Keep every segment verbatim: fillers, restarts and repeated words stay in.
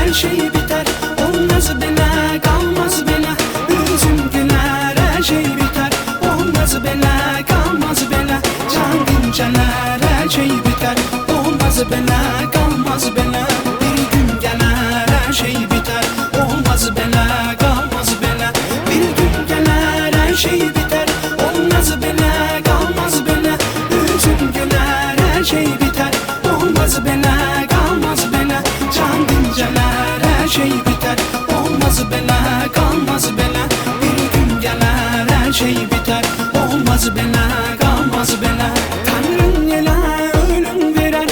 her şey biter. Olmaz bela, kalmaz bela. Üzüm güler, her şey biter. Olmaz bela, kalmaz bela. Can dinceler, her şey biter. Olmaz bela, kalmaz bela. Bir gün gelir, her şey biter. Olmaz bela, kalmaz bela. Bir gün gelir, her şey biter. Olmaz bela, kalmaz bela. Üzüm güler, her şey biter. Olmaz bela, kalmaz bela. Can dinceler, her şey biter. Olmaz bela, kalmaz bela. Bir gün gelir, her şey biter. Olmaz bela, kalmaz bela. Tanrım yela ölüm verer,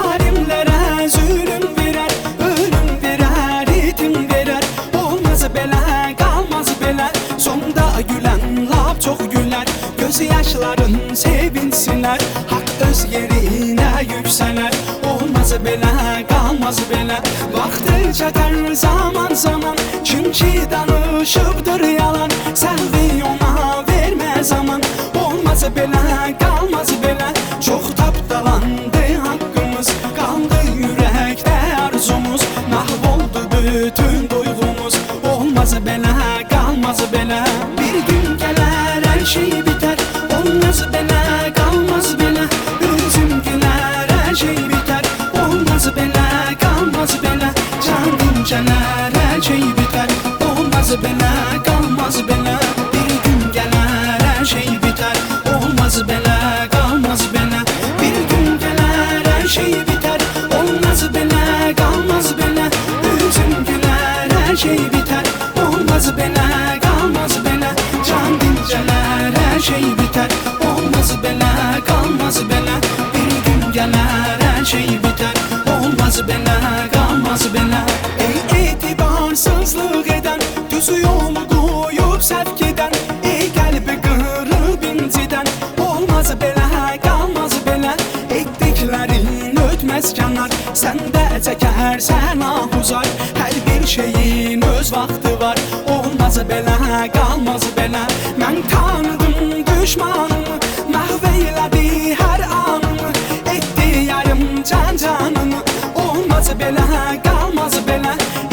zalimlere zulüm verer. Ölüm verer, ritim verer. Olmaz bela, kalmaz bela. Sonda gülen laf çok güler. Gözyaşların sevinsinler. Hak öz yerine yükseler. Olmaz bela, kalmaz bela. Vakti çatar zaman zaman. Çünkü danışıptır yalan. Selvi ona verme zaman. Olmaz bela, kalmaz bela. Çok taptalandı hakkımız. Kaldı yürekte arzumuz. Mahvoldu bütün duygumuz. Olmaz bela, kalmaz bela. Bir gün gelir, her şey biter. Olmaz bela, kalmaz bela. Üzüm güler, her şey biter. Olmaz bela, kalmaz bela. Can dinceler, her şey biter. Olmaz bela, kalmaz bela. Bir gün gelir, her şey biter. Olmaz bela, kalmaz bela. Bir gün gelir, her şey biter. Olmaz bela, kalmaz bela. Üzüm güler, her şey biter. Olmaz bela, kalmaz bela. Can dinceler, her şey biter. Olmaz bela, kalmaz bela. Bir gün gelir, her şey biter. Olmaz bela, kalmaz bela. Ey itibarsızlık eden, düzü yolu koyup sevk eden, ey kalbi kırıp inciden. Olmaz bela, kalmaz bela. Ettiklerin ötmez kenar. Sen de çekersen ahuzar. Her bir şeyin öz vakti var. Olmaz bela, kalmaz bela. Ben tanıdım düşmanımı, mahveyledi her anımı. Etti yarım can canımı. Olmaz bela, kalmaz bela.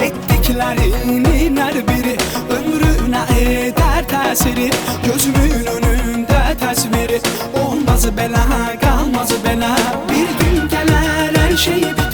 Ettiklerinin her biri ömrüne eder tesiri. Gözümün önünde tasviri. Olmaz bela, kalmaz bela. Bir gün gelir, her şey biter.